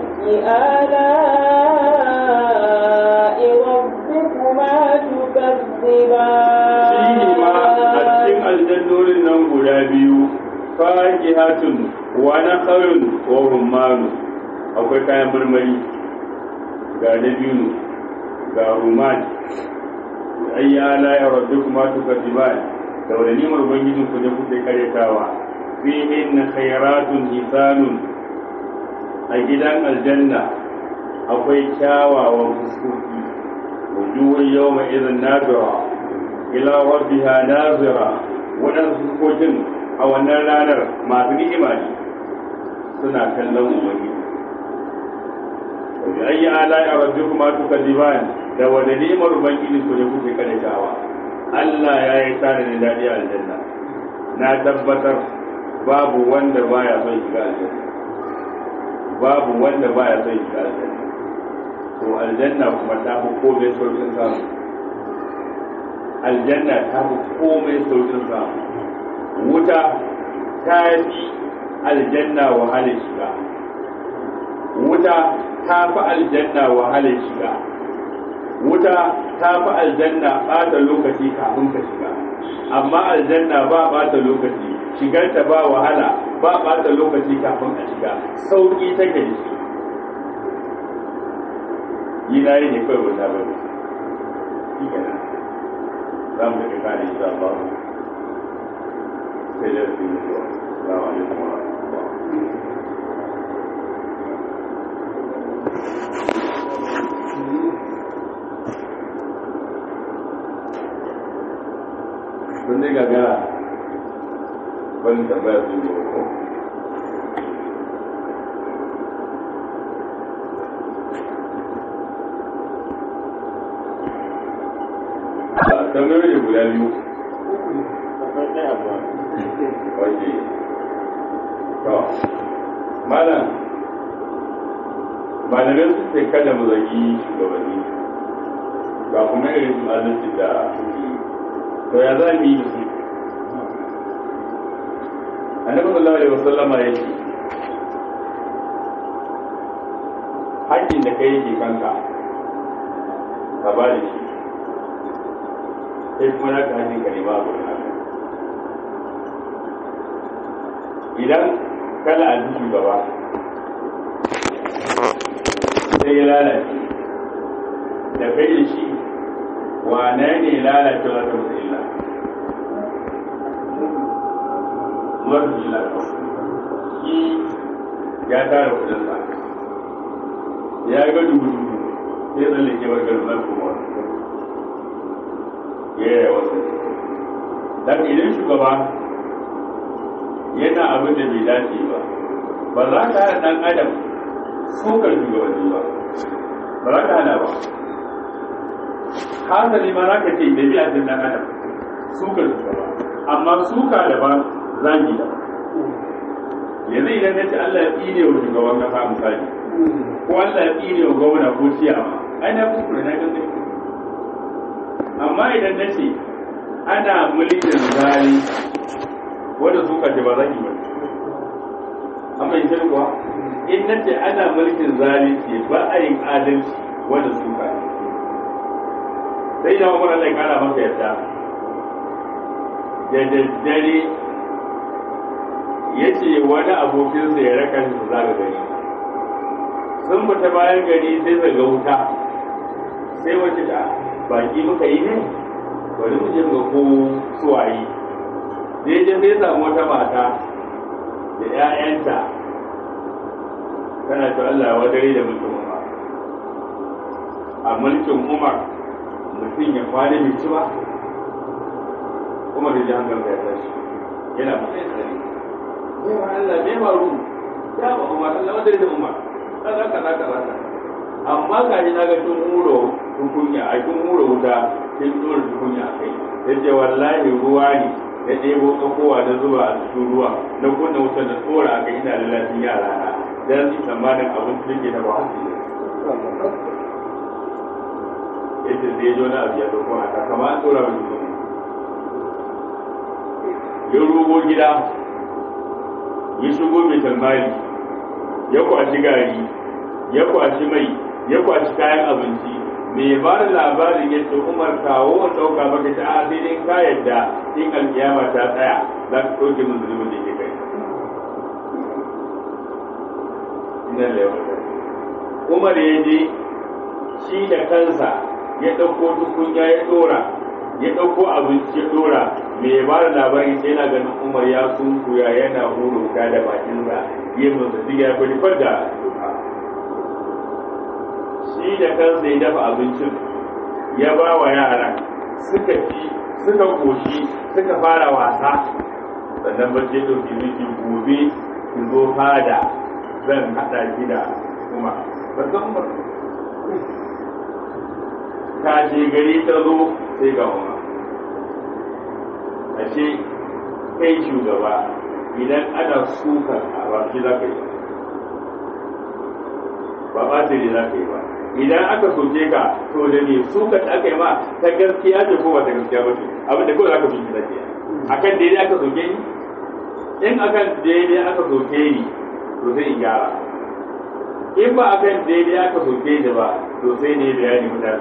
آلاء ربكما تكذبان فيهما أتم الجنور النمو biyu fakihatun wa nakhlun wa rumman akwai kayan marmari ga dabino ga rumman ayyala ya rabbukuma tukadiban da wani nimar ubangijin ku ne kuke karetawa fihin khairatun hisanun a gidan aljanna akwai kyawawan fuskoki wujuhun yawma idhin nadira ila rabbiha nazira waɗansu fuskokin a wannan ranar masu ni'ima ne suna kallon ubangiji wa ayyi ala'i rabbikuma tukadiban da wani ni'imar ubangiji ku ne kuke karetawa Allah ya yi tare da dadi a aljanna na tabbatar babu wanda baya son shiga aljanna babu wanda baya son shiga aljanna to aljanna kuma ta fi komai saukin samu aljanna ta fi komai saukin samu wuta ta fi aljanna wahalar shiga wuta ta fi aljanna wahalar shiga wuta ta fi aljanna ɓata lokaci kafin ka shiga amma aljanna ba ɓata lokaci shigarta ba wahala ba ɓata lokaci kafin a shiga sauƙi take da shi yi na yi ne kawai wata ba ne shi kenan za mu daga kare shi ba sai da su yi zuwa za mu yi kuma sun dai gagara wani tambaya su yi ko tambayoyi guda biyu wace to malamai su ce kada mu zagi shugabanni ba kuma irin su adalci da to ya za mu yi da su annabi sallallahu alaihi wasallama ya ce hakkin da kai yake kanka ka ba da shi sai kuma na ka hannun ka nema a gurin haka idan kala a duk shugaba sai ya lalace da kai da shi wane ne lalace wa ta musu illa masu illa shi ya tara kudinsa ya ga dubu-dubu sai tsallake bargar nan kuma ya yi wasu daga idan shugaba yana abin da bai dace ba za ka hana ɗan adam sukar shugabanni ba za ka hana ba hasali ma za ka ce ɗabi'a ɗin ɗan adam sukar shugaba amma suka daban zagi daban yanzu idan na ce Allah ya tsine wa shugaban kasa misali ko Allah ya tsine wa gwamna ko ciyama ai na kuskure na gangan amma idan na ce ana mulkin zali wanda suka ce ba zagi ba amma in sai kuwa in na ce ana mulkin zali ce ba a yin adalci wanda suka ne sai na umar Allah ya kara masa yarda da daddare ya ce wani abokinsa ya raka shi su zaga gari sun fita bayan gari sai zaga wuta sai wace ta baki muka yi ne bari mu je ga ko suwayi sai je sai samu wata mata da 'ya'yanta tana ta Allah wa dare da mulkin Umar a mulkin Umar mutum ya kwana bai ci ba Umar da ji hankali ya tashi yana matsayin tsari yawa Allah bai faru ya ba Umar Allah wadda da Umar kaza amma ga ni naga tun muro tukunya a tun muro wuta sai tsoro tukunya kai yace wallahi ruwa ne ya ɗebo tsakowa da zuba a cikin ruwa na kunna wutar da tsora a kai ina lalacin yara na dan su tsammanin abin da ke da ba hasi yace zai jo na abu ya dauko a kama an tsora wani zuwa ya rugo gida ya shigo mai tambari ya kwashi gari ya kwashi mai ya kwashi kayan abinci mai ba da labarin ya ce Umar kawo wani ɗauka maka ta a sai dai ka yadda in alkiyama ta tsaya za ka ɗauke min zulubin da ke kai ina da yawan Umar ya je shi da kansa ya ɗauko tukunya ya ɗora ya ɗauko abinci ya ɗora mai ba da labari sai yana ganin Umar ya sunkuya yana huruta da bakinsa yin musu siga ya kwalifar da shi da kansa ya dafa abincin ya ba wa yara suka ci suka koshi suka fara wasa sannan bace ɗauki miki gobe ki zo fada zan haɗa ki da Umar ba san Umar ta ce gari ta zo sai ga Umar ashe kai shugaba idan ana suka a baki za ka yi ba ɓatiri za ka yi ba idan aka soke ka to da ne suka da aka yi ma ta gaskiya ce ko ba ta gaskiya ba ce abin da kawai za ka fi shi zaki akan daidai aka soke ni in akan daidai aka soke ni to sai in gyara in ba akan daidai aka soke ni ba to sai ne bayani mutane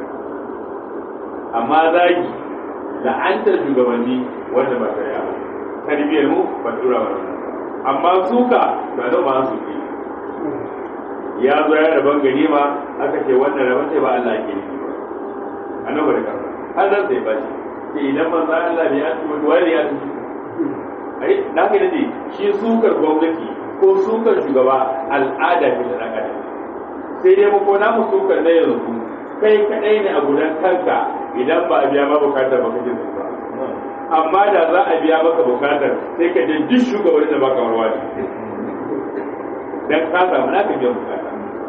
amma zagi la'antar shugabanni wanda ba shari'a ba tarbiyyar mu ba tura ba amma suka ba da ba su ke ya zo ya rabon ganima aka ce wannan rabon sai ba Allah ke yi ba annabi da karfa har zan sai ba shi ke idan manzo Allah bai asu mutu wani ya tuki ai na kai da shi sukar gwamnati ko sukar shugaba al'ada ce da naka sai dai mu ko na mu sukar na yanzu kai kadai ne a gudan kanka idan ba a biya ma bukatar ba kake ba amma da za a biya maka bukatar sai ka je duk shugabannin da baka warwa ne dan ka samu naka biyan bukata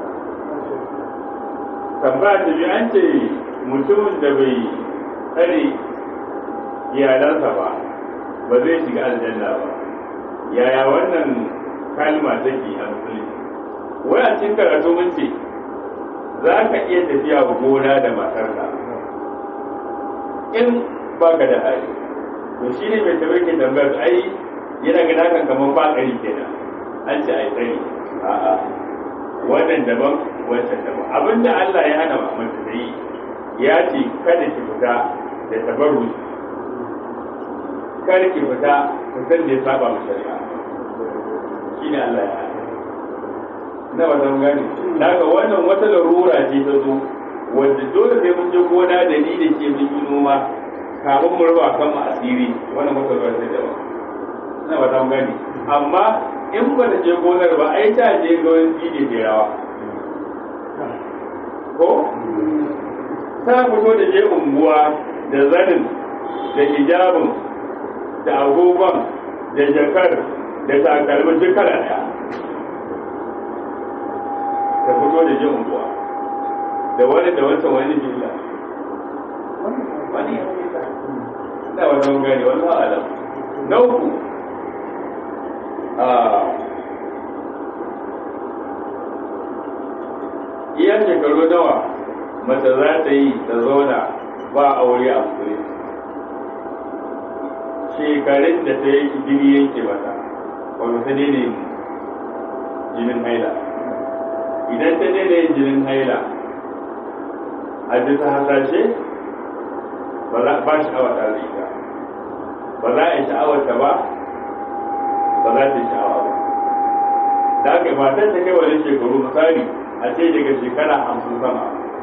tambaya ta biyu an ce mutumin da bai tsare iyalansa ba zai shiga aljanna ba yaya wannan kalma take a musulunci wai a cikin karatu mun ce za ka iya tafiya gona da matarka in ba ka da hali to shi ne mai tabbaki tambayar ai yana gina kan kamar bakari kenan an ce ai tsari a'a wannan daban wancan daban abinda Allah ya hana mace ta yi ya ce kada ki fita da tabarru kada ki fita fitan da ya saba ma shari'a shi ne Allah ya hana na wannan gani daga wannan wata larura ce ta zo wanda dole sai mun je gona da ni da ke mun yi noma kafin mu raba kan mu asiri wannan wata larura ce da ba na wannan gani amma in ba ta je gonar ba ai ta je ga wani jiji da rawa ko ta fito da je unguwa da zanin da hijabin da agogon da jakar da takalmin duk kala daya ta fito da je unguwa da wani da wancan wani billa wani na wannan gani wannan alam na uku iya shekaru nawa mace za ta yi ta zauna ba aure a kure shekarun da ta yi jini yanke mata wanda ta daina yin jinin haila idan ta daina yin jinin haila a bisa hasashe ba za ba sha'awa ta zai ita ba za a yi sha'awarta ba ba za ta yi sha'awa ba da aka yi matan ta kai wani shekaru misali a ce daga shekara 50 sama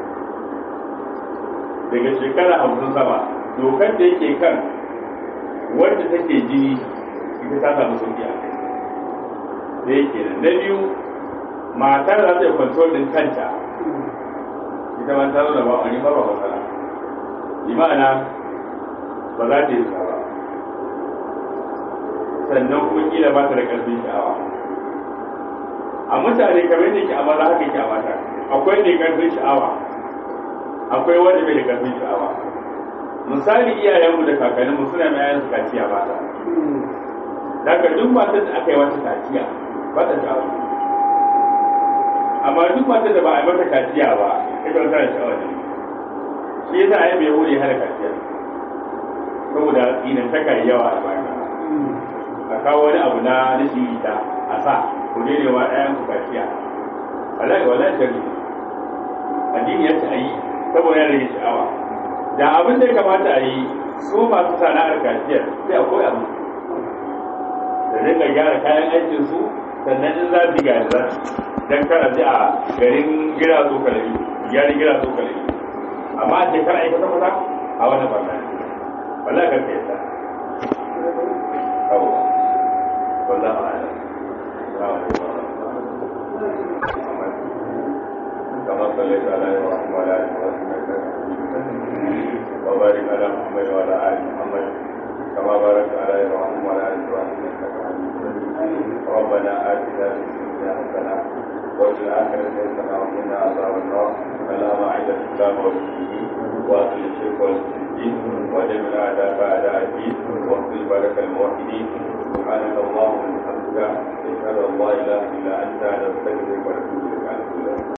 daga shekara 50 sama dokar da yake kan wanda take jini ita ta samu sauki a kai da yake nan na biyu matar za ta yi control din kanta ita ma ta zo da ba wani ba matsala imana ba za ta yi ba sannan kuma kila ba ta da karfin sha'awa a mutane kamar yadda ke a maza haka ke a mata akwai ne karfin sha'awa akwai wanda bai da karfin sha'awa misali iyayenmu da kakanninmu suna mai yayin su kaciya ba ta daga duk matar da aka yi wata kaciya ba ta sha'awa amma duk matar da ba a yi mata kaciya ba ita wata da sha'awa ne shi yasa a yi bai wuri hana kaciya saboda inan ta kai yawa a baya a kawo wani abu na rashin ita a sa ku ne wa ɗayan ku kaciya wallahi shari addini ya ce a yi saboda ya rage sha'awa da abin da ya kamata a yi su masu sana'ar kaciyar sai a koya musu da rinka gyara kayan aikin su sannan in za su gyara za dan kara ji a garin gira so kalari gyaran gira so kalari amma a shekara aikata kwata a wannan barna wallahi karka yadda kawo wallahi ma'ana كما صليت على ابراهيم وعلى ال ابراهيم انك حميد مجيد وبارك على محمد وعلى ال محمد كما باركت على ابراهيم وعلى ال ابراهيم انك حميد مجيد ربنا اتنا في الدنيا حسنه وفي الاخره حسنه وقنا عذاب النار اللهم اعز الاسلام والمسلمين واذل الشرك والمشركين ودمر اعداءك اعداء الدين واغفر بارك الموحدين سبحانك اللهم وبحمدك اشهد ان لا اله الا انت نستغفرك ونتوب اليك